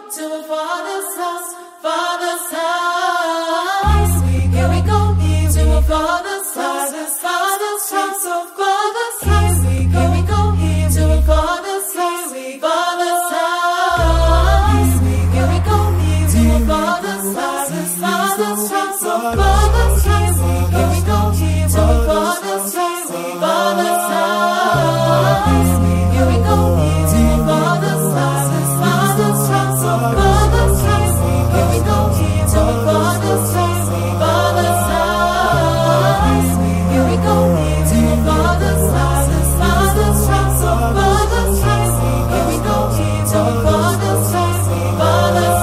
to a father's house, father's house. Here we go to a father's house, father's house, oh father's house. Here we go to a father's house, father's house. Here we go to a father's house, father's house, oh father's house. Here we go to a father's house, father's house. Here we go to a father's house, father's house, oh father's house. Here we go to a father's house, father's house. Here we go to a father's house, father's house, oh father's house. Here we go to a father's house, father's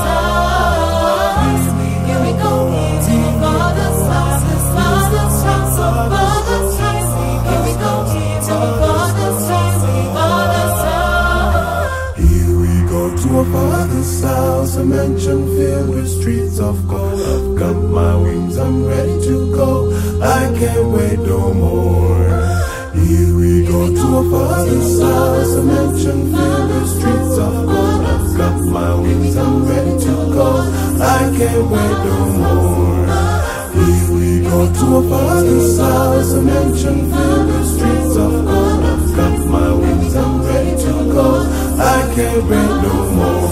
house. Here we go to a father's house, father's house, oh father's house. Here we go to a father's house, father's house. Here we go to a father's house, a mansion filled with streets of gold. I've got my wings, I'm ready to go. I can't wait no more. Here we go to a father's house, a mansion filled with streets of gold. I've got my wings, I'm ready to go. I can't wait no more. Here we go to a father's house, a mansion filled with streets of gold. I've got my wings, I'm ready to go. I can't wait no more.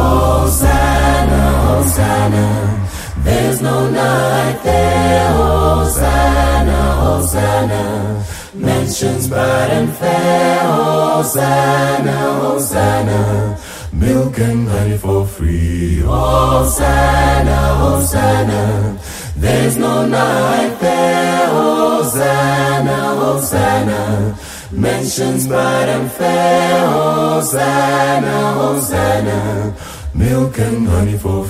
Hosanna, Hosanna, there's no night there. Hosanna, Hosanna, mansions bright and fair. Hosanna, Hosanna, Milk and honey for free. Hosanna, Hosanna, there's no night there. Hosanna, Hosanna, mansions bright and fair. Hosanna, Hosanna, Milk and honey for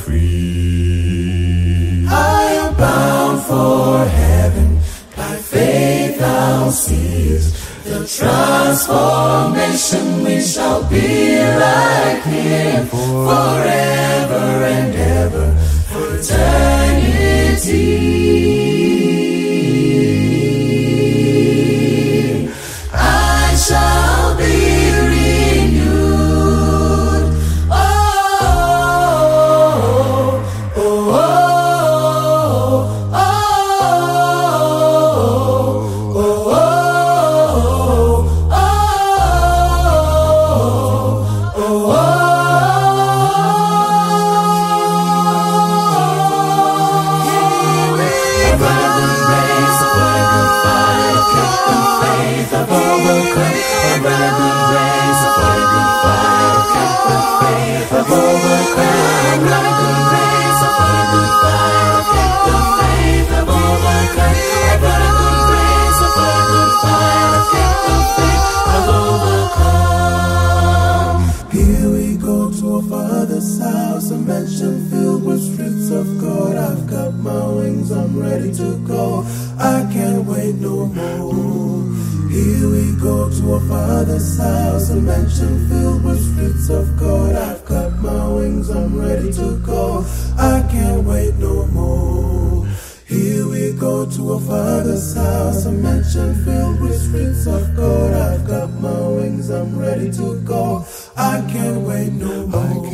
free. I am bound for heaven. By faith I'll seize the transformation. We shall be like Him forever and ever, for eternity. I shall be renewed. Oh, oh, oh, oh, oh, oh, oh, oh. Here we go to a father's house, a mansion filled with streets of gold. I've got my wings, I'm ready to go. I can't wait no more. Here we go to a father's house, a mansion filled with streets of gold. I've got my wings, I'm ready to go. I can't wait no more. Here we go to a father's house, a mansion filled with streets of gold. I've got my wings, I'm ready to go. I can't wait no more.